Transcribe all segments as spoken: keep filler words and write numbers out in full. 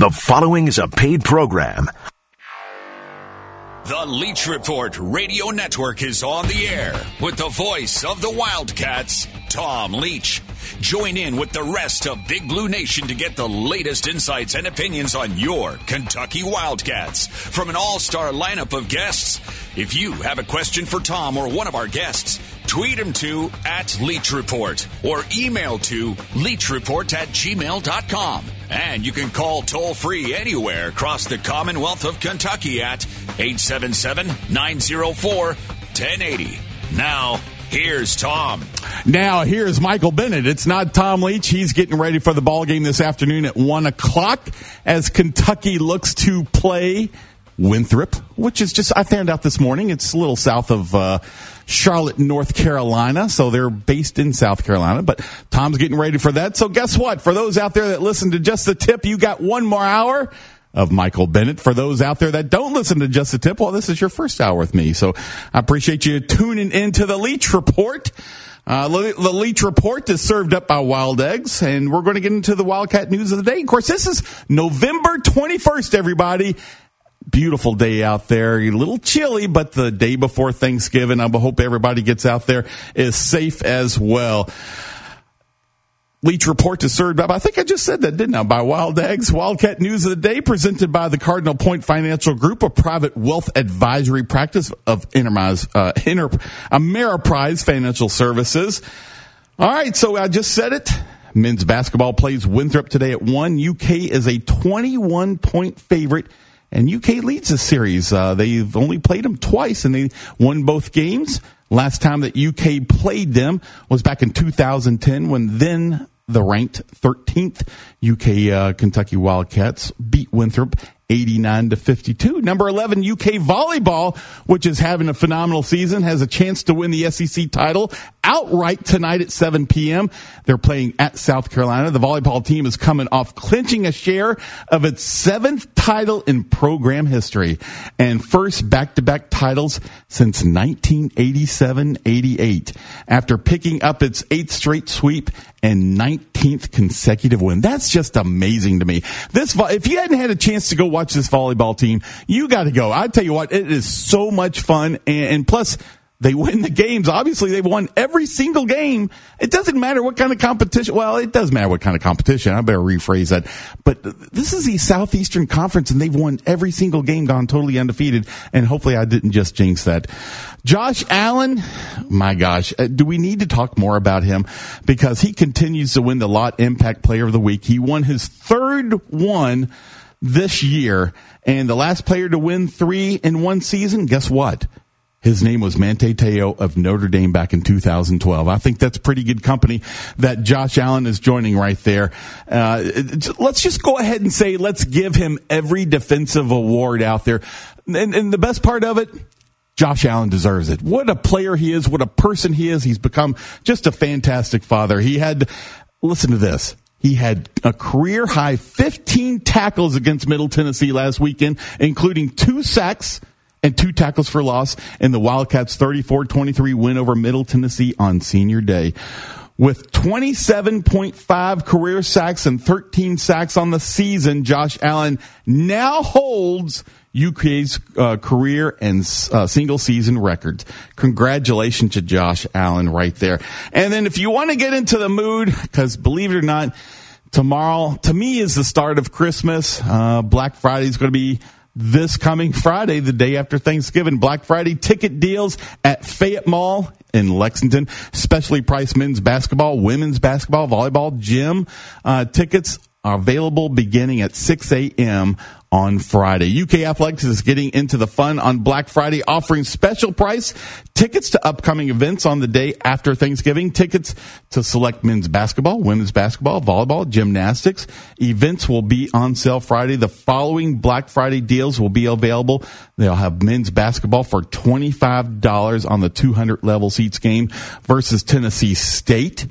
The following is a paid program. The Leach Report Radio Network is on the air with the voice of the Wildcats, Tom Leach. Join in with the rest of Big Blue Nation to get the latest insights and opinions on your Kentucky Wildcats from an all-star lineup of guests. If you have a question for Tom or one of our guests, tweet him to at Leach Report or email to leachreport at gmail dot com. And you can call toll-free anywhere across the Commonwealth of Kentucky at eight seven seven, nine oh four, one oh eight oh. Now, here's Tom. Now, here's Michael Bennett. It's not Tom Leach. He's getting ready for the ball game this afternoon at one o'clock as Kentucky looks to play Winthrop, which is just, I found out this morning, it's a little south of uh, Charlotte, North Carolina. So they're based in South Carolina, but Tom's getting ready for that. So guess what? For those out there that listen to Just the Tip, you got one more hour of Michael Bennett. For those out there that don't listen to Just the Tip, well, this is your first hour with me. So I appreciate you tuning into the Leach Report. Uh, the Leach Report is served up by Wild Eggs, and we're going to get into the Wildcat news of the day. Of course, this is November twenty-first, everybody. Beautiful day out there. A little chilly, but the day before Thanksgiving. I hope everybody gets out there is safe as well. Leach Report is served up, I think I just said that, didn't I, by Wild Eggs. Wildcat News of the Day presented by the Cardinal Point Financial Group, a private wealth advisory practice of Intermise, uh, Inter, Ameriprise Financial Services. All right, so I just said it. Men's basketball plays Winthrop today at one. U K is a twenty-one point favorite, and U K leads the series. Uh, they've only played them twice, and they won both games. Last time that U K played them was back in two thousand ten when then the ranked thirteenth U K uh, Kentucky Wildcats beat Winthrop eighty-nine to fifty-two. Number eleven, U K Volleyball, which is having a phenomenal season, has a chance to win the S E C title outright tonight at seven p.m. They're playing at South Carolina. The volleyball team is coming off clinching a share of its seventh title in program history and first back-to-back titles since nineteen eighty-seven eighty-eight after picking up its eighth straight sweep and nineteenth consecutive win. That's just amazing to me. This, if you hadn't had a chance to go watch this volleyball team, you got to go. I tell you what, it is so much fun, and, and plus, they win the games. Obviously, they've won every single game. It doesn't matter what kind of competition. Well, it does matter what kind of competition. I better rephrase that. But this is the Southeastern Conference, and they've won every single game, gone totally undefeated. And hopefully I didn't just jinx that. Josh Allen, my gosh, do we need to talk more about him? Because he continues to win the Lot Impact Player of the Week. He won his third one this year. And the last player to win three in one season, guess what? His name was Manti Te'o of Notre Dame back in two thousand twelve. I think that's pretty good company that Josh Allen is joining right there. Uh, let's just go ahead and say let's give him every defensive award out there. And, and the best part of it, Josh Allen deserves it. What a player he is. What a person he is. He's become just a fantastic father. He had, listen to this. He had a career-high fifteen tackles against Middle Tennessee last weekend, including two sacks and two tackles for loss in the Wildcats' thirty-four twenty-three win over Middle Tennessee on Senior Day. With twenty-seven point five career sacks and thirteen sacks on the season, Josh Allen now holds U K's uh, career and uh, single-season records. Congratulations to Josh Allen right there. And then if you want to get into the mood, because believe it or not, tomorrow, to me, is the start of Christmas. Uh, Black Friday is going to be this coming Friday, the day after Thanksgiving. Black Friday ticket deals at Fayette Mall in Lexington. Specially priced men's basketball, women's basketball, volleyball, gym. Uh, tickets are available beginning at six a.m. on Friday. U K Athletics is getting into the fun on Black Friday, offering special price tickets to upcoming events on the day after Thanksgiving. Tickets to select men's basketball, women's basketball, volleyball, gymnastics. Events will be on sale Friday. The following Black Friday deals will be available. They'll have men's basketball for twenty-five dollars on the two hundred level seats game versus Tennessee State.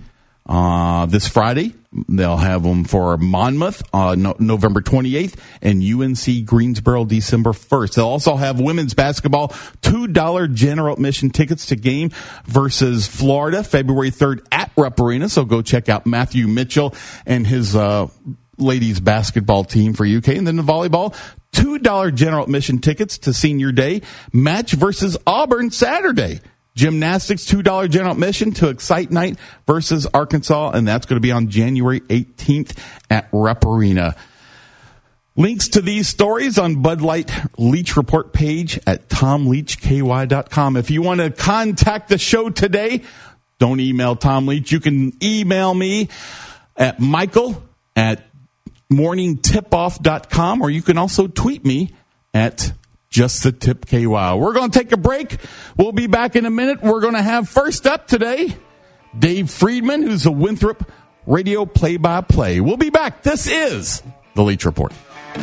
Uh, this Friday, they'll have them for Monmouth, uh, no, November twenty-eighth, and U N C Greensboro, December first. They'll also have women's basketball, two dollars general admission tickets to game versus Florida, February third at Rupp Arena. So go check out Matthew Mitchell and his, uh, ladies basketball team for U K. And then the volleyball, two dollars general admission tickets to Senior Day. Match versus Auburn Saturday. Gymnastics, two dollars general admission to Excite Night versus Arkansas. And that's going to be on January eighteenth at Rupp Arena. Links to these stories on Bud Light Leach Report page at tom leach k y dot com. If you want to contact the show today, don't email Tom Leach. You can email me at Michael at morning tip off dot com, or you can also tweet me at just the tip K Y. We're going to take a break. We'll be back in a minute. We're going to have first up today, Dave Friedman, who's a Winthrop radio play-by-play. We'll be back. This is the Leach Report.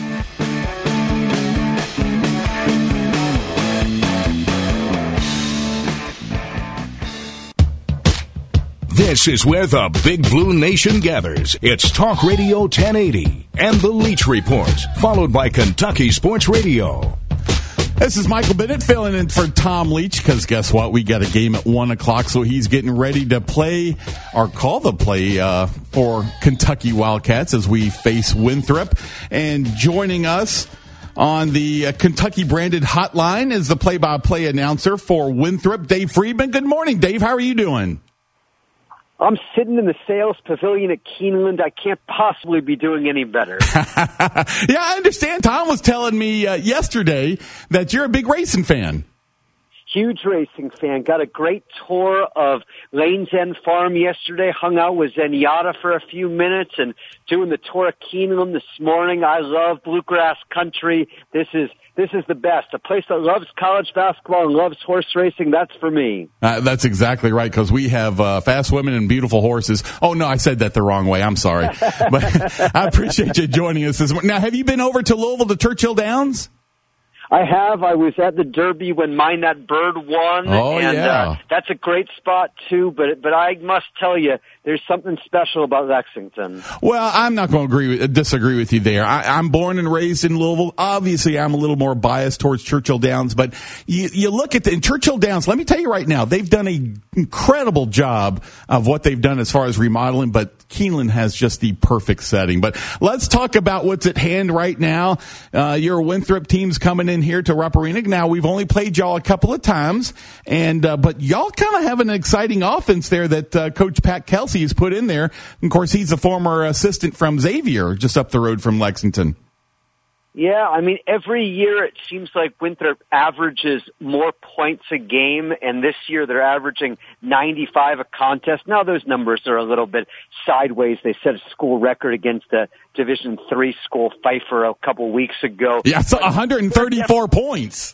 This is where the Big Blue Nation gathers. It's Talk Radio ten eighty and the Leach Report, followed by Kentucky Sports Radio. This is Michael Bennett filling in for Tom Leach, because guess what? We got a game at one o'clock, so he's getting ready to play, or call the play, uh, for Kentucky Wildcats as we face Winthrop. And joining us on the uh, Kentucky-branded hotline is the play-by-play announcer for Winthrop, Dave Friedman. Good morning, Dave. How are you doing? I'm sitting in the sales pavilion at Keeneland. I can't possibly be doing any better. Yeah, I understand. Tom was telling me uh, yesterday that you're a big racing fan. Huge racing fan. Got a great tour of Lane's End Farm yesterday. Hung out with Zenyatta for a few minutes and doing the tour of Keeneland this morning. I love bluegrass country. This is This is the best. A place that loves college basketball and loves horse racing, that's for me. Uh, that's exactly right, because we have uh, fast women and beautiful horses. Oh, no, I said that the wrong way. I'm sorry. But I appreciate you joining us this morning. Now, have you been over to Louisville to Churchill Downs? I have. I was at the Derby when Mine That Bird won. Oh, and, yeah. Uh, that's a great spot, too. But but I must tell you, there's something special about Lexington. Well, I'm not going to agree with, disagree with you there. I, I'm born and raised in Louisville. Obviously, I'm a little more biased towards Churchill Downs. But you, you look at the in Churchill Downs, let me tell you right now, they've done an incredible job of what they've done as far as remodeling. But Keeneland has just the perfect setting. But let's talk about what's at hand right now. Uh, your Winthrop team's coming in here to Rupp Arena. Now, we've only played y'all a couple of times, and uh, but y'all kind of have an exciting offense there that uh, Coach Pat Kelsey has put in there. Of course, he's a former assistant from Xavier, just up the road from Lexington. Yeah, I mean, every year it seems like Winthrop averages more points a game, and this year they're averaging ninety-five a contest. Now those numbers are a little bit sideways. They set a school record against a Division three school, Pfeiffer, a couple weeks ago. Yeah, it's one hundred thirty-four points.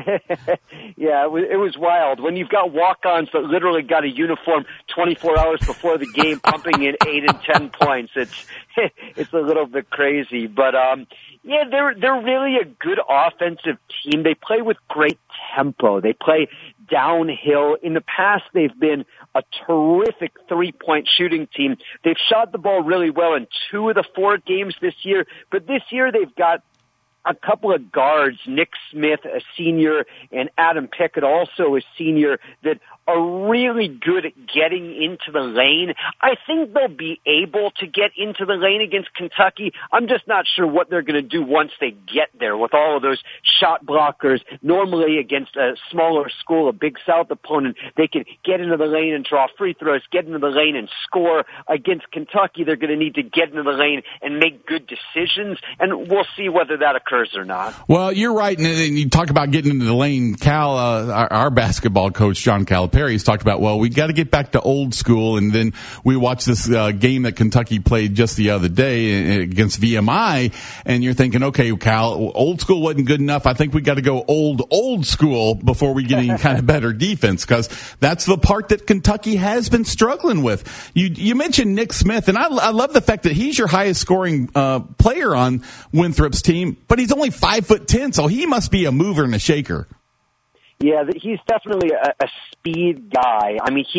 Yeah, it was, it was wild. When you've got walk-ons that literally got a uniform twenty-four hours before the game, pumping in eight and ten points, it's it's a little bit crazy. But um, yeah, they're they're really a good offensive team. They play with great tempo. They play downhill. In the past, they've been a terrific three-point shooting team. They've shot the ball really well in two of the four games this year, but this year they've got a couple of guards, Nick Smith, a senior, and Adam Pickett, also a senior, that are really good at getting into the lane. I think they'll be able to get into the lane against Kentucky. I'm just not sure what they're going to do once they get there with all of those shot blockers. Normally against a smaller school, a Big South opponent, they can get into the lane and draw free throws, get into the lane and score. Against Kentucky, they're going to need to get into the lane and make good decisions, and we'll see whether that occurs or not. Well, you're right, and you talk about getting into the lane. Cal, uh, our, our basketball coach, John Calipari, He's talked about, well, we got to get back to old school. And then we watched this uh, game that Kentucky played just the other day against V M I. And you're thinking, okay, Cal, old school wasn't good enough. I think we got to go old, old school before we get any kind of better defense, because that's the part that Kentucky has been struggling with. You, you mentioned Nick Smith, and I, I love the fact that he's your highest scoring uh, player on Winthrop's team, but he's only five foot ten, so he must be a mover and a shaker. Yeah, he's definitely a, a speed guy. I mean, he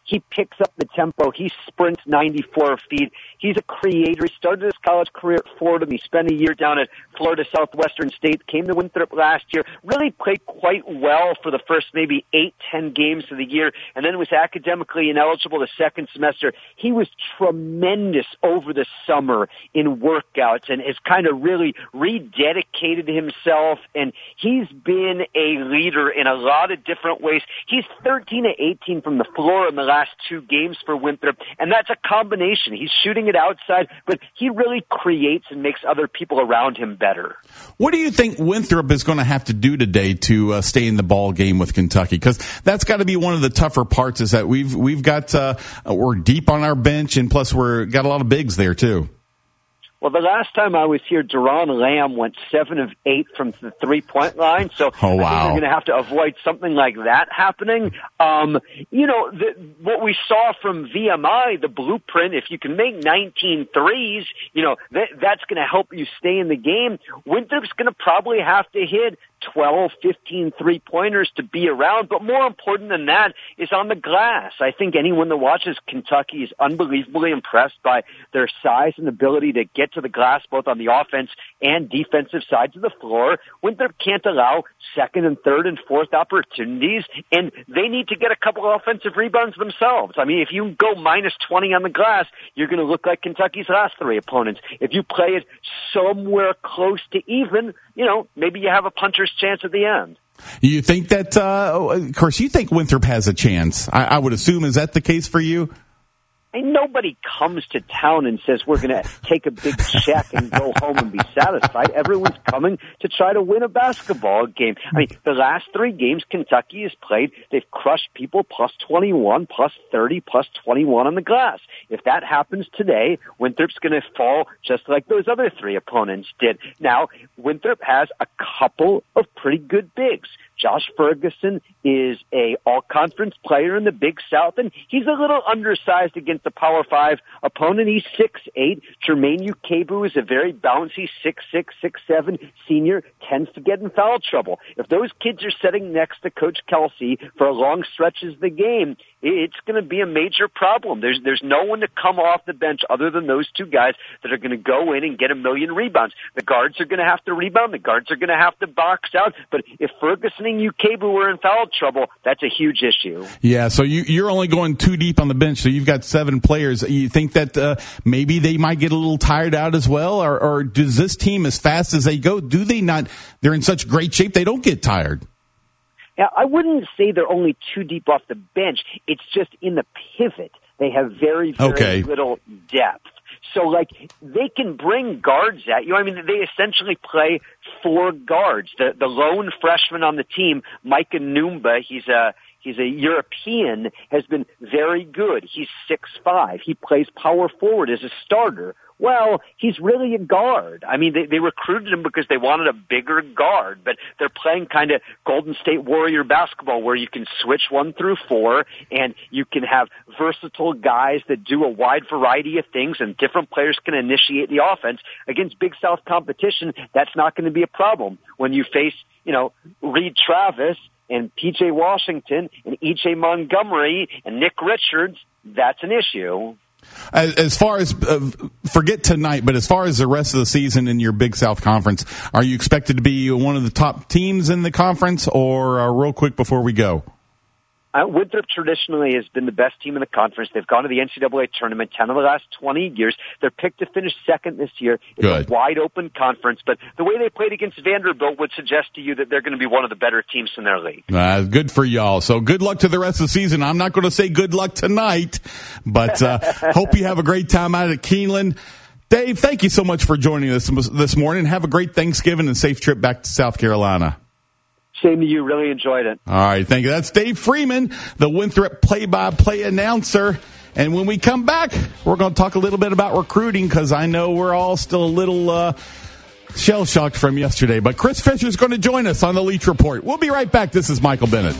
He picks up the tempo. He sprints ninety-four feet. He's a creator. He started his college career at Fordham. He spent a year down at Florida Southwestern State, came to Winthrop last year, really played quite well for the first maybe eight, ten games of the year, and then was academically ineligible the second semester. He was tremendous over the summer in workouts and has kind of really rededicated himself, and he's been a leader in a lot of different ways. He's thirteen to eighteen from the floor in the last two games for Winthrop, and that's a combination. He's shooting it outside, but he really creates and makes other people around him better. What do you think Winthrop is going to have to do today to uh, stay in the ball game with Kentucky? Because that's got to be one of the tougher parts, is that we've we've got uh, we're deep on our bench, and plus we're got a lot of bigs there too. Well, the last time I was here, Duron Lamb went seven of eight from the three-point line, so oh, wow. I think we're going to have to avoid something like that happening. Um, you know, the, what we saw from V M I, the blueprint, if you can make nineteen threes, you know, that, that's going to help you stay in the game. Winthrop's going to probably have to hit twelve, fifteen three-pointers to be around, but more important than that is on the glass. I think anyone that watches Kentucky is unbelievably impressed by their size and ability to get to the glass both on the offense and defensive sides of the floor. Winthrop can't allow second and third and fourth opportunities, and they need to get a couple of offensive rebounds themselves. I mean, if you go minus twenty on the glass, you're going to look like Kentucky's last three opponents. If you play it somewhere close to even, you know, maybe you have a puncher's chance at the end. You think that, uh, of course, you think Winthrop has a chance. I, I would assume, is that the case for you? And nobody comes to town and says we're going to take a big check and go home and be satisfied. Everyone's coming to try to win a basketball game. I mean, the last three games Kentucky has played, they've crushed people plus twenty-one, plus thirty, plus twenty-one on the glass. If that happens today, Winthrop's going to fall just like those other three opponents did. Now, Winthrop has a couple of pretty good bigs. Josh Ferguson is a all-conference player in the Big South, and he's a little undersized against the Power Five opponent. He's six eight. Jermaine Ukebu is a very bouncy six six, six seven senior, tends to get in foul trouble. If those kids are sitting next to Coach Kelsey for long stretches of the game, it's going to be a major problem. There's there's no one to come off the bench other than those two guys that are going to go in and get a million rebounds. The guards are going to have to rebound. The guards are going to have to box out. But if Ferguson and Ukebu were in foul trouble, that's a huge issue. Yeah, so you, you're only going too deep on the bench, so you've got seven players. You think that uh, maybe they might get a little tired out as well? Or, or does this team, as fast as they go, do they not, they're in such great shape they don't get tired? Yeah, I wouldn't say they're only too deep off the bench. It's just in the pivot. They have very, very okay. little depth. So, like, they can bring guards at you. I mean, they essentially play four guards. The the lone freshman on the team, Micah Numba, he's a he's a European, has been very good. He's six five. He plays power forward as a starter. Well, he's really a guard. I mean, they, they recruited him because they wanted a bigger guard, but they're playing kind of Golden State Warrior basketball where you can switch one through four and you can have versatile guys that do a wide variety of things and different players can initiate the offense. Against Big South competition, that's not going to be a problem. When you face, you know, Reed Travis and P J Washington and E J Montgomery and Nick Richards, that's an issue. As, as far as, uh, forget tonight, but as far as the rest of the season in your Big South Conference, are you expected to be one of the top teams in the conference, or uh, real quick before we go? Uh, Winthrop traditionally has been the best team in the conference. They've gone to the N C double A tournament ten of the last twenty years. They're picked to finish second this year. It's Good. a wide-open conference, but the way they played against Vanderbilt would suggest to you that they're going to be one of the better teams in their league. Uh, good for y'all. So good luck to the rest of the season. I'm not going to say good luck tonight, but uh, hope you have a great time out at Keeneland. Dave, thank you so much for joining us this morning. Have a great Thanksgiving and safe trip back to South Carolina. Same to you. Really enjoyed it. All right. Thank you. That's Dave Freeman, the Winthrop play-by-play announcer. And when we come back, we're going to talk a little bit about recruiting because I know we're all still a little uh, shell-shocked from yesterday. But Chris Fisher is going to join us on the Leach Report. We'll be right back. This is Michael Bennett.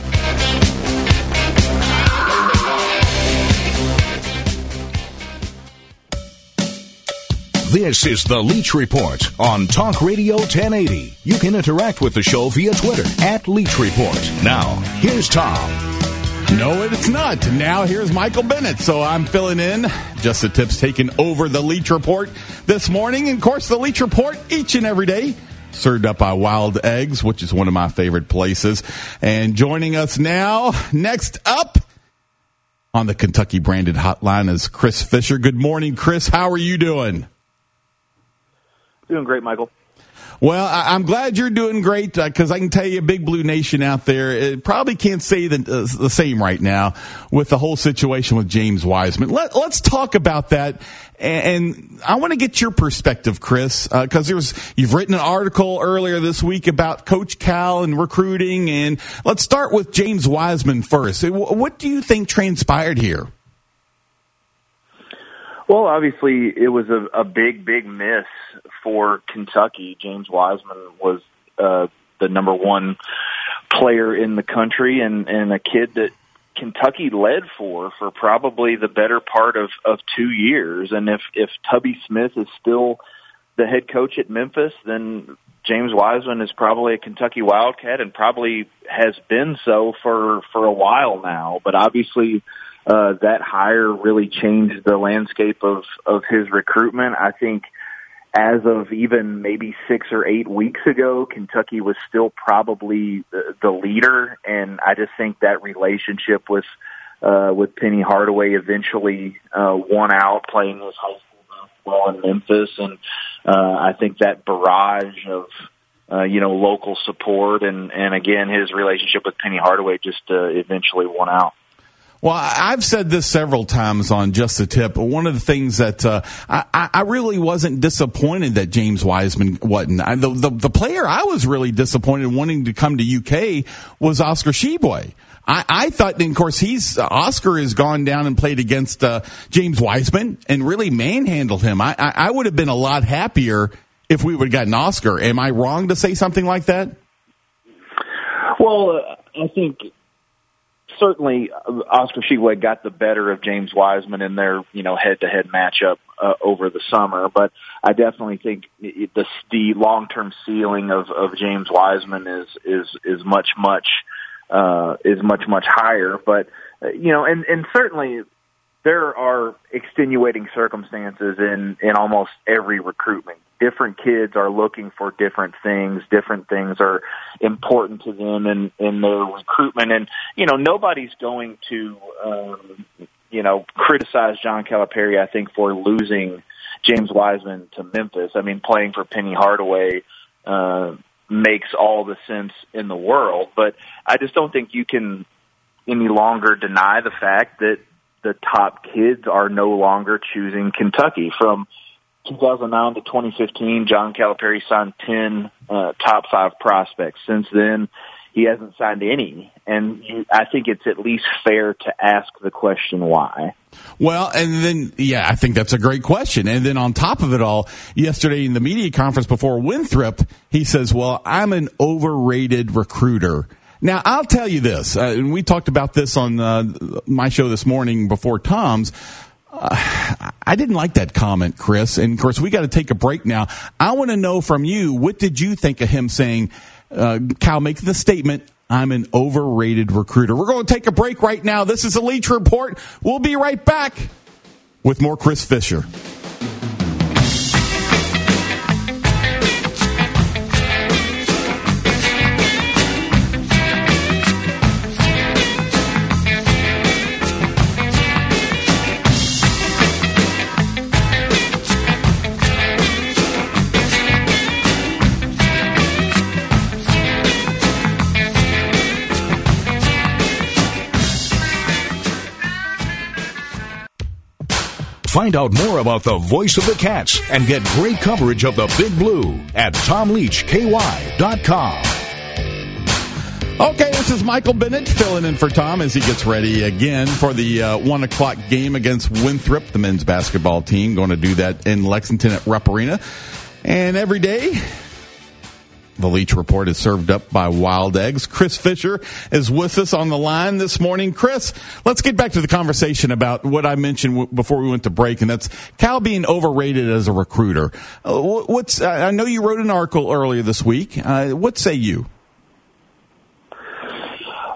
This is the Leach Report on Talk Radio ten eighty. You can interact with the show via Twitter at Leach Report. Now, here's Tom. No, it's not. Now here's Michael Bennett. So I'm filling in. Just the Tips taking over the Leach Report this morning. And, of course, the Leach Report each and every day served up by Wild Eggs, which is one of my favorite places. And joining us now, next up on the Kentucky Branded Hotline is Chris Fisher. Good morning, Chris. How are you doing? Doing great, Michael. Well, I, I'm glad you're doing great because uh, I can tell you, Big Blue Nation out there, it probably can't say the, uh, the same right now with the whole situation with James Wiseman. Let, let's talk about that, and, and I want to get your perspective, Chris, because uh, there's you've written an article earlier this week about Coach Cal and recruiting, and let's start with James Wiseman first. What do you think transpired here? Well, obviously, it was a, a big, big miss for Kentucky. James Wiseman was uh, the number one player in the country and, and a kid that Kentucky led for for probably the better part of, of two years. And if, if Tubby Smith is still the head coach at Memphis, then James Wiseman is probably a Kentucky Wildcat and probably has been so for, for a while now. But obviously, Uh, that hire really changed the landscape of, of his recruitment. I think as of even maybe six or eight weeks ago, Kentucky was still probably the, the leader, and I just think that relationship with uh, with Penny Hardaway eventually uh, won out playing his high school basketball in Memphis, and uh, I think that barrage of uh, you know local support and, and again his relationship with Penny Hardaway just uh, eventually won out. Well, I've said this several times on Just the Tip. One of the things that uh, I, I really wasn't disappointed that James Wiseman wasn't. I, the, the, the player I was really disappointed wanting to come to U K was Oscar Tshiebwe. I, I thought, and of course, he's Oscar has gone down and played against uh, James Wiseman and really manhandled him. I, I, I would have been a lot happier if we would have gotten Oscar. Am I wrong to say something like that? Well, uh, I think certainly Oscar Tshiebwe got the better of James Wiseman in their, you know, head-to-head matchup uh, over the summer. But I definitely think the the long-term ceiling of, of James Wiseman is is is much much uh, is much much higher. But uh, you know, and and certainly there are extenuating circumstances in in almost every recruitment. Different kids are looking for different things. Different things are important to them in, in their recruitment. And, you know, nobody's going to, um, you know, criticize John Calipari, I think, for losing James Wiseman to Memphis. I mean, playing for Penny Hardaway uh, makes all the sense in the world. But I just don't think you can any longer deny the fact that the top kids are no longer choosing Kentucky. From two thousand nine to twenty fifteen, John Calipari signed ten uh, top five prospects. Since then, he hasn't signed any, and you, I think it's at least fair to ask the question why. Well, and then, yeah, I think that's a great question. And then on top of it all, yesterday in the media conference before Winthrop, he says, well, I'm an overrated recruiter. Now, I'll tell you this, uh, and we talked about this on uh, my show this morning before Tom's. Uh, I didn't like that comment, Chris. And, of course, we got to take a break now. I want to know from you, what did you think of him saying, uh, Cal making the statement, I'm an overrated recruiter? We're going to take a break right now. This is the Leach Report. We'll be right back with more Chris Fisher. Find out more about the voice of the Cats and get great coverage of the Big Blue at tom leach k y dot com. Okay, this is Michael Bennett filling in for Tom as he gets ready again for the uh, one o'clock game against Winthrop, the men's basketball team. Going to do that in Lexington at Rupp Arena. And every day, the Leach Report is served up by Wild Eggs. Chris Fisher is with us on the line this morning. Chris, let's get back to the conversation about what I mentioned w- before we went to break, and that's Cal being overrated as a recruiter. Uh, what's uh, I know you wrote an article earlier this week. Uh, what say you?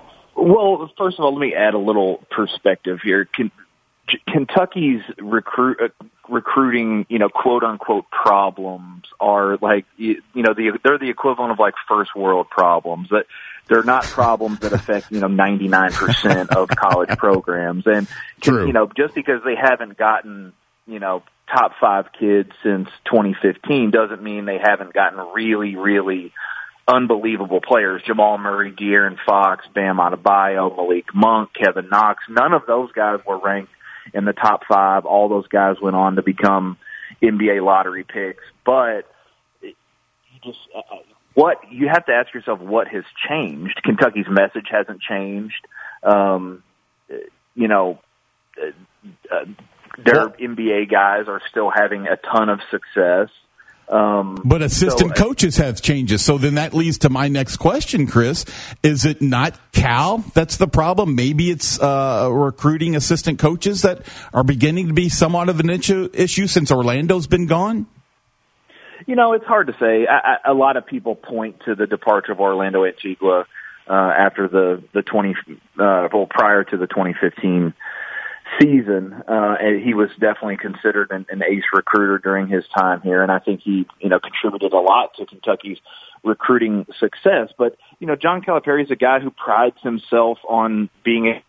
Well, first of all, let me add a little perspective here. Can, Kentucky's recruit uh, recruiting, you know, quote unquote problems are like, you, you know, the, they're the equivalent of like first world problems. That they're not problems that affect, you know, ninety-nine percent of college programs. And, True. you know, just because they haven't gotten, you know, top five kids since twenty fifteen doesn't mean they haven't gotten really, really unbelievable players. Jamal Murray, De'Aaron Fox, Bam Adebayo, Malik Monk, Kevin Knox. None of those guys were ranked in the top five. All those guys went on to become N B A lottery picks. But you just uh, what you have to ask yourself, what has changed? Kentucky's message hasn't changed. Um, you know, uh, their well, N B A guys are still having a ton of success. Um, but assistant so, coaches have changes. So then that leads to my next question, Chris. Is it not Cal that's the problem? Maybe it's uh, recruiting assistant coaches that are beginning to be somewhat of an issue since Orlando's been gone? You know, it's hard to say. I, I, a lot of people point to the departure of Orlando Antigua uh, after the, the twenty, uh, well, prior to the twenty fifteen season, uh, and he was definitely considered an, an ace recruiter during his time here, and I think he, you know, contributed a lot to Kentucky's recruiting success. But, you know, John Calipari is a guy who prides himself on being a...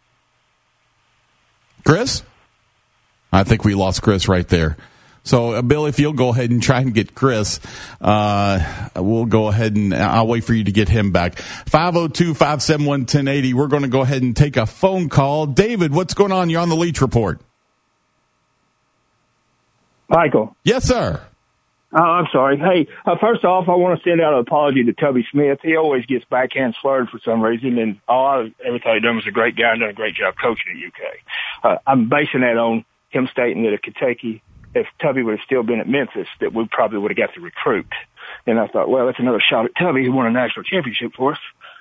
Chris? I think we lost Chris right there. So, uh, Bill, if you'll go ahead and try and get Chris, uh, we'll go ahead and I'll wait for you to get him back. five oh two, five seven one, one oh eight oh. We're going to go ahead and take a phone call. David, what's going on? You're on the Leach Report. Michael. Yes, sir. Oh, I'm sorry. Hey, uh, first off, I want to send out an apology to Tubby Smith. He always gets backhand slurred for some reason, and all I ever thought he done was a great guy and done a great job coaching at U K. Uh, I'm basing that on him stating that at Kentucky, if Tubby would have still been at Memphis, that we probably would have got the recruit. And I thought, well, that's another shot at Tubby, who won a national championship for us.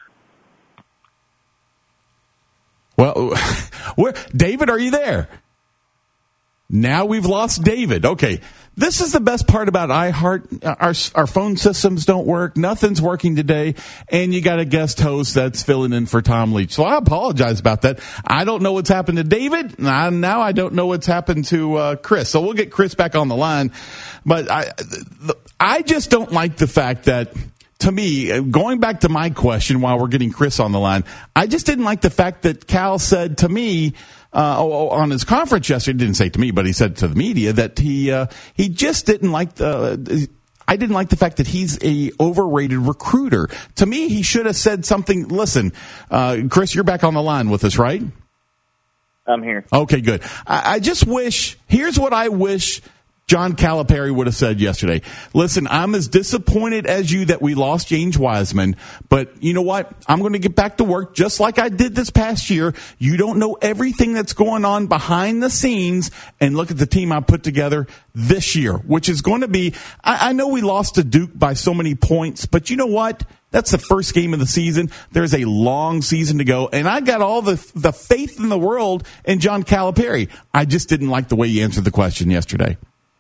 Well, where, David, are you there? Now we've lost David. Okay. This is the best part about iHeart. Our, our phone systems don't work. Nothing's working today. And you got a guest host that's filling in for Tom Leach. So I apologize about that. I don't know what's happened to David. Now I don't know what's happened to uh, Chris. So we'll get Chris back on the line. But I, I just don't like the fact that, to me, going back to my question while we're getting Chris on the line, I just didn't like the fact that Cal said to me, Uh, on his conference yesterday, didn't say to me, but he said to the media that he uh, he just didn't like the. I didn't like the fact that he's a overrated recruiter. To me, he should have said something. Listen, uh, Chris, you're back on the line with us, right? I'm here. Okay, good. I, I just wish. Here's what I wish John Calipari would have said yesterday. Listen, I'm as disappointed as you that we lost James Wiseman, but you know what? I'm going to get back to work just like I did this past year. You don't know everything that's going on behind the scenes, and look at the team I put together this year, which is going to be, I, I know we lost to Duke by so many points, but you know what? That's the first game of the season. There's a long season to go, and I got all the the faith in the world in John Calipari. I just didn't like the way he answered the question yesterday.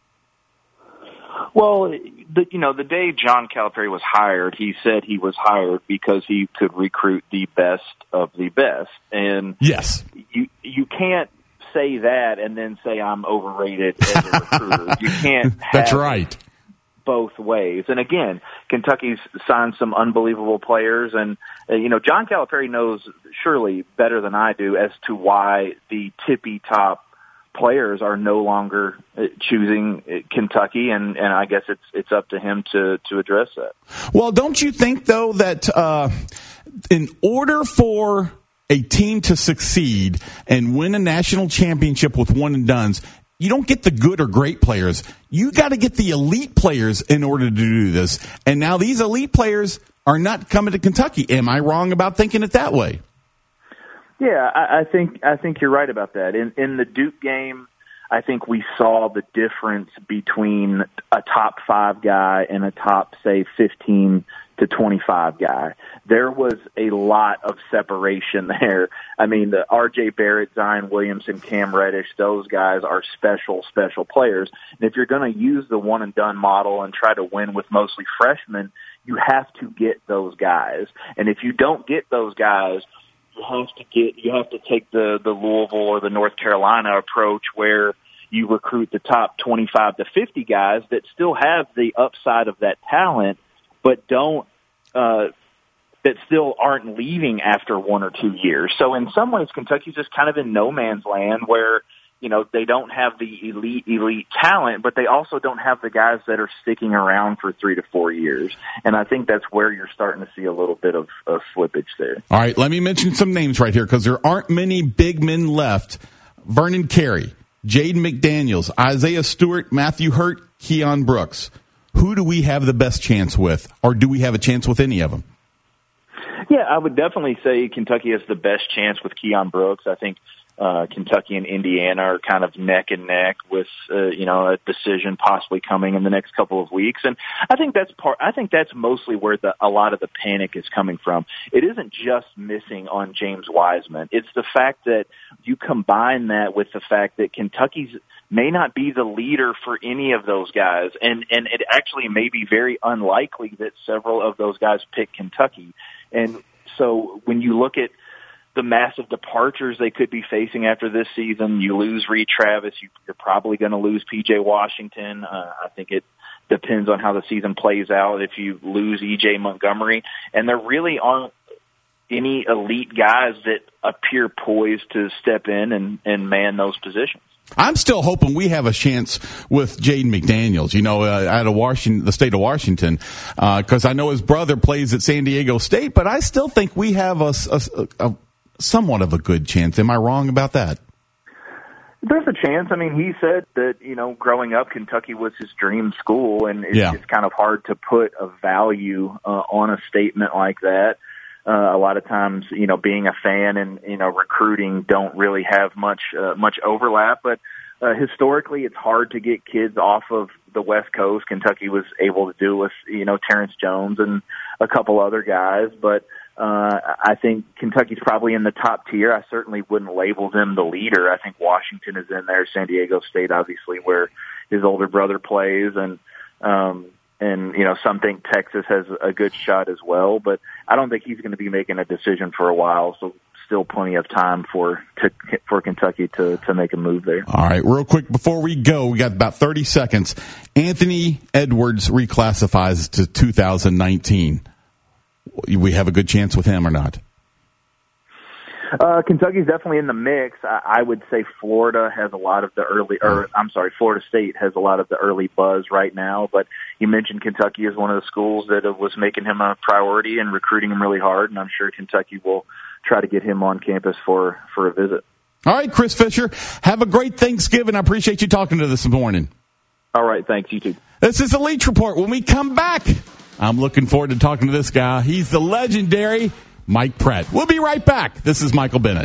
Well, the, you know, the day John Calipari was hired, he said he was hired because he could recruit the best of the best. And yes, you you can't say that and then say I'm overrated as a recruiter. You can't have That's right. both ways. And again, Kentucky's signed some unbelievable players, and uh, you know, John Calipari knows surely better than I do as to why the tippy top players are no longer choosing Kentucky, and, and I guess it's it's up to him to, to address that. Well, don't you think, though, that uh, in order for a team to succeed and win a national championship with one and dones, you don't get the good or great players. You got to get the elite players in order to do this. And now these elite players are not coming to Kentucky. Am I wrong about thinking it that way? Yeah, I, I think I think you're right about that. In in the Duke game, I think we saw the difference between a top five guy and a top, say, fifteen to twenty-five guy. There was a lot of separation there. I mean, the R J Barrett, Zion Williamson, Cam Reddish, those guys are special, special players. And if you're going to use the one and done model and try to win with mostly freshmen, you have to get those guys. And if you don't get those guys, you have to get you have to take the the Louisville or the North Carolina approach where you recruit the top twenty-five to fifty guys that still have the upside of that talent, but don't uh, that still aren't leaving after one or two years. So in some ways, Kentucky's just kind of in no man's land where, you know, they don't have the elite, elite talent, but they also don't have the guys that are sticking around for three to four years. And I think that's where you're starting to see a little bit of, of slippage there. All right, let me mention some names right here because there aren't many big men left. Vernon Carey, Jaden McDaniels, Isaiah Stewart, Matthew Hurt, Keon Brooks. Who do we have the best chance with, or do we have a chance with any of them? Yeah, I would definitely say Kentucky has the best chance with Keon Brooks. I think Uh, Kentucky and Indiana are kind of neck and neck with, uh, you know, a decision possibly coming in the next couple of weeks. And I think that's part, I think that's mostly where the, a lot of the panic is coming from. It isn't just missing on James Wiseman. It's the fact that you combine that with the fact that Kentucky's may not be the leader for any of those guys. And, and it actually may be very unlikely that several of those guys pick Kentucky. And so when you look at the massive departures they could be facing after this season, you lose Reed Travis, you, you're probably going to lose P J Washington. Uh, I think it depends on how the season plays out if you lose E J Montgomery. And there really aren't any elite guys that appear poised to step in and, and man those positions. I'm still hoping we have a chance with Jaden McDaniels, you know, uh, out of Washington, the state of Washington, because uh, I know his brother plays at San Diego State, but I still think we have a, a, a somewhat of a good chance. Am I wrong about that? There's a chance. I mean, he said that, you know, growing up, Kentucky was his dream school, and it's, yeah. it's kind of hard to put a value uh, on a statement like that. Uh, a lot of times, you know, being a fan and, you know, recruiting don't really have much, uh, much overlap, but uh, historically it's hard to get kids off of the West Coast. Kentucky was able to do with, you know, Terrence Jones and a couple other guys, but Uh, I think Kentucky's probably in the top tier. I certainly wouldn't label them the leader. I think Washington is in there, San Diego State, obviously, where his older brother plays, and um, and you know, some think Texas has a good shot as well. But I don't think he's going to be making a decision for a while. So still plenty of time for to, for Kentucky to to make a move there. All right, real quick before we go, we got about thirty seconds. Anthony Edwards reclassifies to two thousand nineteen. We have a good chance with him or not? Uh, Kentucky's definitely in the mix. I, I would say Florida has a lot of the early, or I'm sorry, Florida State has a lot of the early buzz right now. But you mentioned Kentucky is one of the schools that was making him a priority and recruiting him really hard, and I'm sure Kentucky will try to get him on campus for, for a visit. All right, Chris Fisher, have a great Thanksgiving. I appreciate you talking to us this morning. All right, thanks. You too. This is the Leach Report. When we come back, I'm looking forward to talking to this guy. He's the legendary Mike Pratt. We'll be right back. This is Michael Bennett.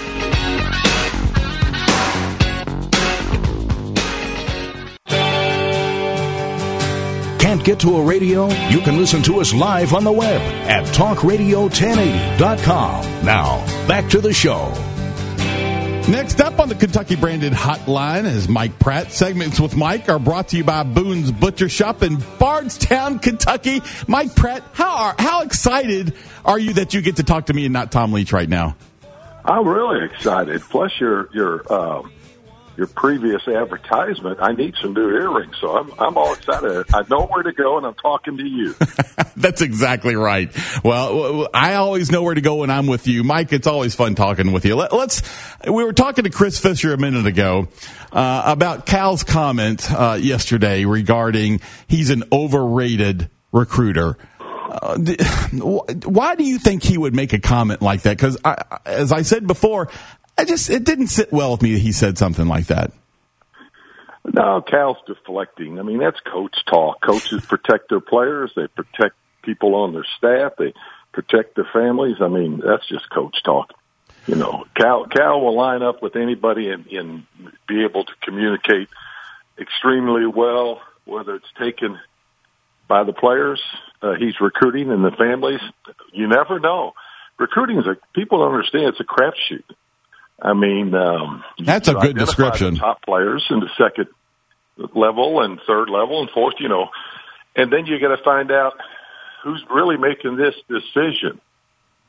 Can't get to a radio? You can listen to us live on the web at talk radio ten eighty dot com. Now, back to the show. Next up on the Kentucky Branded Hotline is Mike Pratt. Segments with Mike are brought to you by Boone's Butcher Shop in Bardstown, Kentucky. Mike Pratt, how are, how excited are you that you get to talk to me and not Tom Leach right now? I'm really excited. Plus your your uh, your previous advertisement, I need some new earrings, so I'm I'm all excited. I know where to go, and I'm talking to you. That's exactly right. Well, I always know where to go when I'm with you, Mike. It's always fun talking with you. Let, let's. We were talking to Chris Fisher a minute ago uh, about Cal's comment uh, yesterday regarding he's an overrated recruiter. Uh, why do you think he would make a comment like that? Because, as I said before, I just it didn't sit well with me that he said something like that. No, Cal's deflecting. I mean, that's coach talk. Coaches protect their players. They protect people on their staff. They protect their families. I mean, that's just coach talk. You know, Cal Cal will line up with anybody and, and be able to communicate extremely well, whether it's taken by the players uh, he's recruiting and the families. You never know. Recruiting is a people don't understand it's a crapshoot. I mean, um, that's a good description. The top players in the second level and third level and fourth, you know, and then you got to find out who's really making this decision.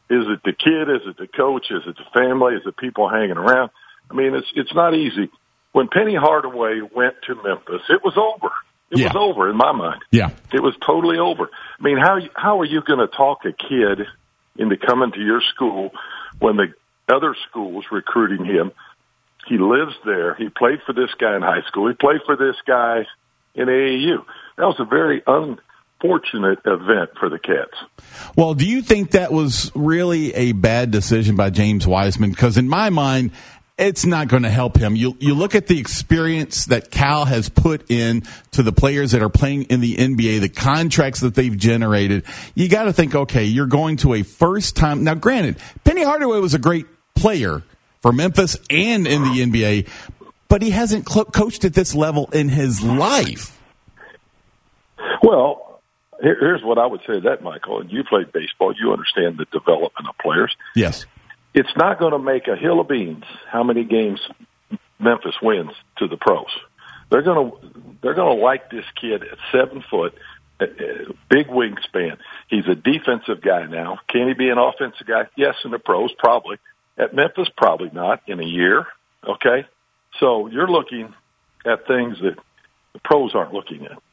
Is it the kid? Is it the coach? Is it the family? Is it people hanging around? I mean, it's it's not easy. When Penny Hardaway went to Memphis, it was over. It yeah. was over in my mind. Yeah. It was totally over. I mean, how how are you going to talk a kid into coming to your school when the other school's recruiting him? He lives there. He played for this guy in high school. He played for this guy in A A U. That was a very unfortunate event for the Cats. Well, do you think that was really a bad decision by James Wiseman? Because in my mind, it's not going to help him. You you look at the experience that Cal has put in to the players that are playing in the N B A, the contracts that they've generated. You got to think, okay, you're going to a first time. Now, granted, Penny Hardaway was a great player for Memphis and in the N B A, but he hasn't cl- coached at this level in his life. Well, here, here's what I would say to that, Michael. And you played baseball. You understand the development of players. Yes. It's not going to make a hill of beans how many games Memphis wins to the pros. They're going to they're going to like this kid at seven foot, uh, big wingspan. He's a defensive guy now. Can he be an offensive guy? Yes, in the pros, probably. At Memphis, probably not in a year. Okay, so you're looking at things that the pros aren't looking at,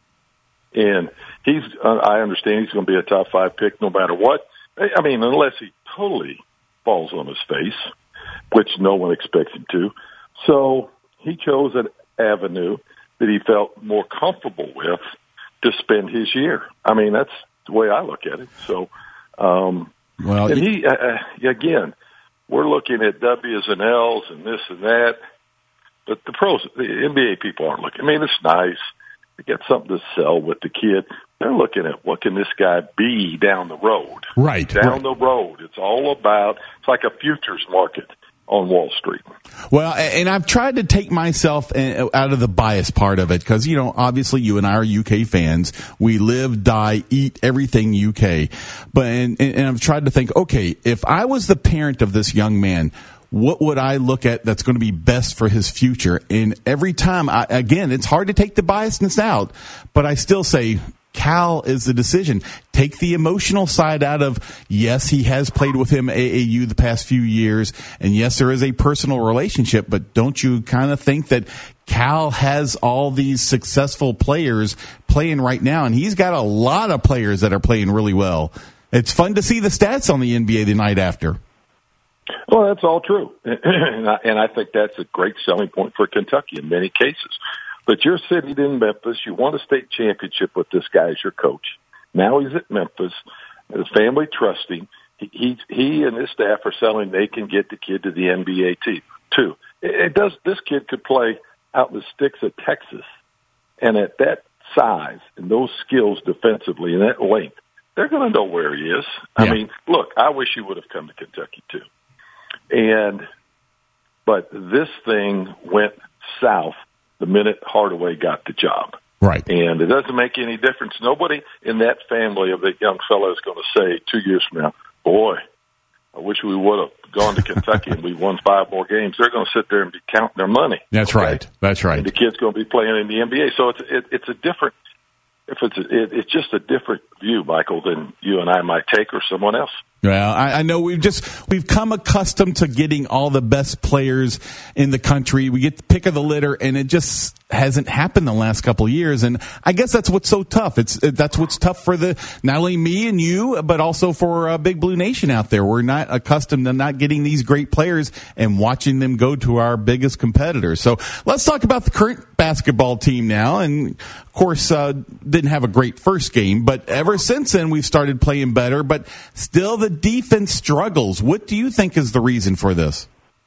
and he's. Uh, I understand he's going to be a top five pick no matter what. I mean, unless he totally falls on his face, which no one expects him to. So he chose an avenue that he felt more comfortable with to spend his year. I mean, that's the way I look at it. So, um, well, and he, uh, again, we're looking at W's and L's and this and that, but the pros, the N B A people aren't looking. I mean, it's nice to get something to sell with the kid. They're looking at what can this guy be down the road. Right. Down right. the road. It's all about, it's like a futures market on Wall Street. Well, and I've tried to take myself out of the bias part of it because, you know, obviously you and I are U K fans. We live, die, eat everything U K. But and, and I've tried to think, okay, if I was the parent of this young man, what would I look at that's going to be best for his future? And every time, I, again, it's hard to take the biasness out, but I still say Cal is the decision. Take the emotional side out of, yes, he has played with him A A U the past few years, and yes, there is a personal relationship, but don't you kind of think that Cal has all these successful players playing right now, and he's got a lot of players that are playing really well. It's fun to see the stats on the N B A the night after. Well, that's all true, and I, and I think that's a great selling point for Kentucky in many cases. But you're sitting in Memphis. You won a state championship with this guy as your coach. Now he's at Memphis. His family trusts him. He, he, he and his staff are selling they can get the kid to the N B A team, too. It, it does. This kid could play out in the sticks of Texas. And at that size and those skills defensively and that length, they're going to know where he is. I yeah. mean, look, I wish he would have come to Kentucky, too. And but this thing went south the minute Hardaway got the job. Right. And it doesn't make any difference. Nobody in that family of that young fellow is going to say two years from now, boy, I wish we would have gone to Kentucky and we won five more games. They're going to sit there and be counting their money. That's okay? right. That's right. And the kid's going to be playing in the N B A. So it's it, it's a different, if it's a, it, it's just a different view, Michael, than you and I might take or someone else. Well, I, I know we've just we've come accustomed to getting all the best players in the country. We get the pick of the litter, and it just hasn't happened the last couple of years. And I guess that's what's so tough. It's that's what's tough for the not only me and you, but also for uh, Big Blue Nation out there. We're not accustomed to not getting these great players and watching them go to our biggest competitors. So let's talk about the current basketball team now. And of course, uh, didn't have a great first game, but ever since then we've started playing better. But still, the defense struggles. What do you think is the reason for this?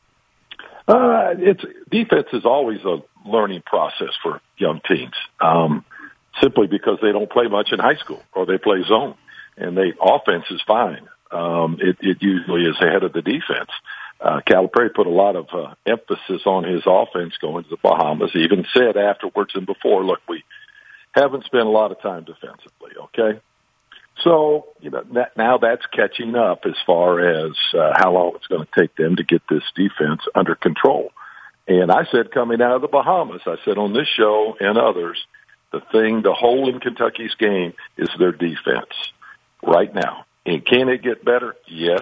Uh, it's defense is always a learning process for young teams, um, simply because they don't play much in high school or they play zone, and they offense is fine. Um, it, it usually is ahead of the defense. Uh, Calipari put a lot of uh, emphasis on his offense going to the Bahamas. He even said afterwards and before, look, we haven't spent a lot of time defensively, okay? So, you know, that, now that's catching up as far as uh, how long it's going to take them to get this defense under control. And I said coming out of the Bahamas, I said on this show and others, the thing, the hole in Kentucky's game is their defense right now. And can it get better? Yes.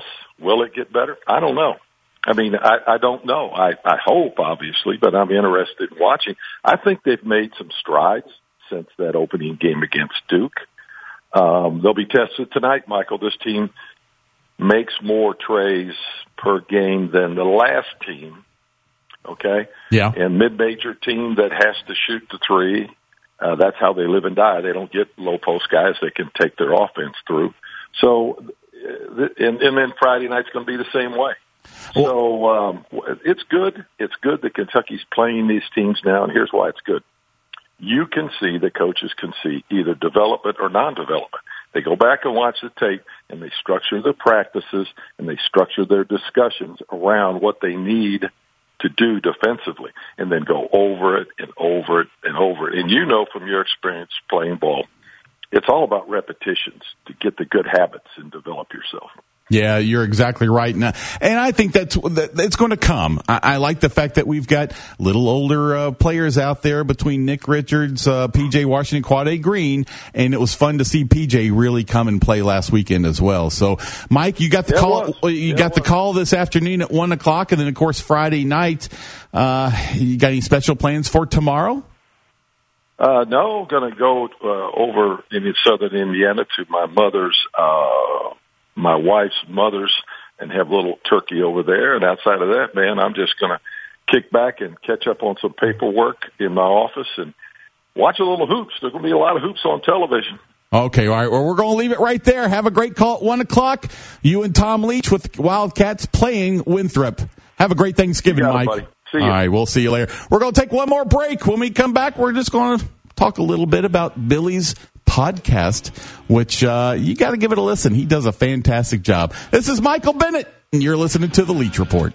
Will it get better? I don't know. I mean, I, I don't know. I, I hope, obviously, but I'm interested in watching. I think they've made some strides since that opening game against Duke. Um, they'll be tested tonight, Michael. This team makes more trays per game than the last team, okay? Yeah. And mid-major team that has to shoot the three, uh, that's how they live and die. They don't get low-post guys that can take their offense through. So, uh, and, and then Friday night's going to be the same way. So um, it's good. It's good that Kentucky's playing these teams now, and here's why it's good. You can see that coaches can see either development or non-development. They go back and watch the tape, and they structure their practices, and they structure their discussions around what they need to do defensively, and then go over it and over it and over it. And you know from your experience playing ball, it's all about repetitions to get the good habits and develop yourself. Yeah, you're exactly right. And, and I think that's, that it's going to come. I, I like the fact that we've got little older uh, players out there between Nick Richards, uh, P J Washington, Quade Green, and it was fun to see P J really come and play last weekend as well. So, Mike, you got the yeah, call. You yeah, got the call this afternoon at one o'clock, and then of course Friday night. Uh, you got any special plans for tomorrow? Uh, no, going to go uh, over in southern Indiana to my mother's. Uh, my wife's mother's and have a little turkey over there. And outside of that, man, I'm just going to kick back and catch up on some paperwork in my office and watch a little hoops. There's going to be a lot of hoops on television. Okay, all right. Well, we're going to leave it right there. Have a great call at one o'clock. You and Tom Leach with Wildcats playing Winthrop. Have a great Thanksgiving, You got it, Mike. buddy. See you. All right, we'll see you later. We're going to take one more break. When we come back, we're just going to talk a little bit about Billy's podcast, which uh, you got to give it a listen. He does a fantastic job. This is Michael Bennett, and you're listening to The Leach Report.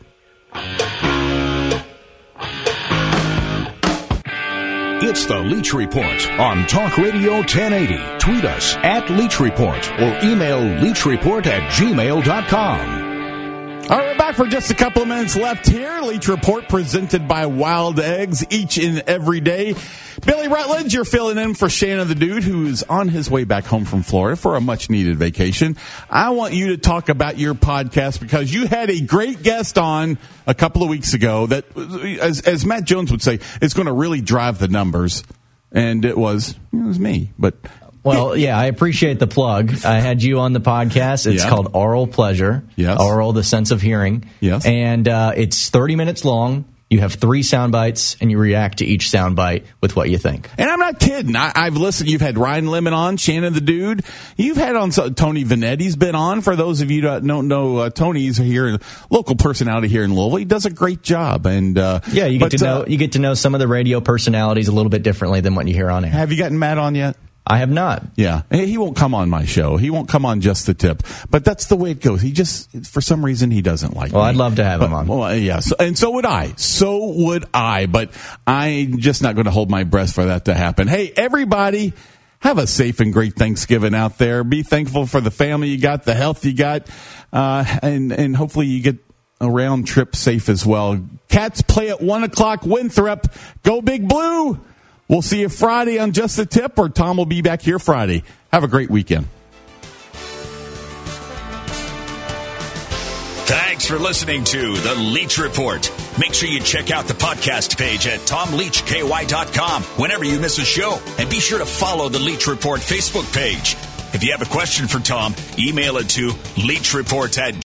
It's The Leach Report on Talk Radio ten eighty. Tweet us at Leach Report or email leachreport at gmail dot com. All right, we're back for just a couple of minutes left here. Leach Report presented by Wild Eggs each and every day. Billy Rutledge, you're filling in for Shannon the Dude, who is on his way back home from Florida for a much-needed vacation. I want you to talk about your podcast because you had a great guest on a couple of weeks ago that, as, as Matt Jones would say, is going to really drive the numbers. And it was, it was me, but... Well, yeah, I appreciate the plug. I had you on the podcast. It's yeah. called Aural Pleasure. Yes. Aural, the sense of hearing. Yes. And uh, it's thirty minutes long. You have three sound bites, and you react to each sound bite with what you think. And I'm not kidding. I, I've listened. You've had Ryan Lemon on, Shannon the Dude. You've had on so, Tony Vanetti's been on. For those of you that don't know, uh, Tony's here, local personality here in Louisville. He does a great job. And uh, yeah, you get but, to know uh, you get to know some of the radio personalities a little bit differently than what you hear on air. Have you gotten Matt on yet? I have not. Yeah. He won't come on my show. He won't come on Just the Tip. But that's the way it goes. He just, for some reason, he doesn't like well, me. I'd love to have but, him on. Well, yeah. So, and so would I. So would I. But I'm just not going to hold my breath for that to happen. Hey, everybody, have a safe and great Thanksgiving out there. Be thankful for the family you got, the health you got, uh, and, and hopefully you get a round trip safe as well. Cats play at one o'clock. Winthrop. Go Big Blue. We'll see you Friday on Just the Tip, or Tom will be back here Friday. Have a great weekend. Thanks for listening to The Leach Report. Make sure you check out the podcast page at tom leach k y dot com whenever you miss a show. And be sure to follow The Leach Report Facebook page. If you have a question for Tom, email it to leachreport at